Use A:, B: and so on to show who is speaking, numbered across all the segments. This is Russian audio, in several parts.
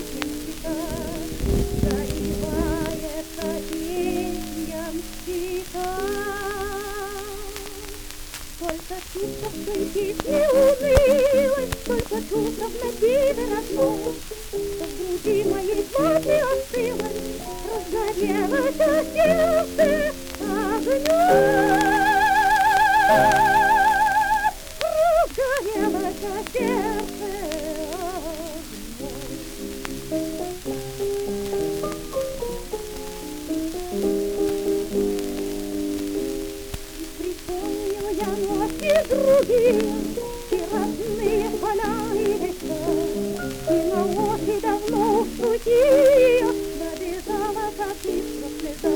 A: летнем цветах, заливается пеньем щека. Сколько чувств в той песне унылой, сколько чувств в мотиве родном, что в груди моей плоти остылось, разгорелось сердце огнем. Разгорелось сердце я ночи другие, и родные поля и леса, и на очи давно сухие набежала, как искра слеза,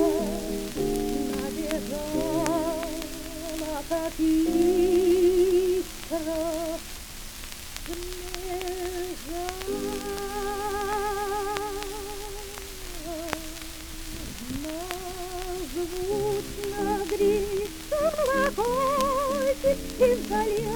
A: набежала, как искра слеза. Звучно грит колокольчик из долины.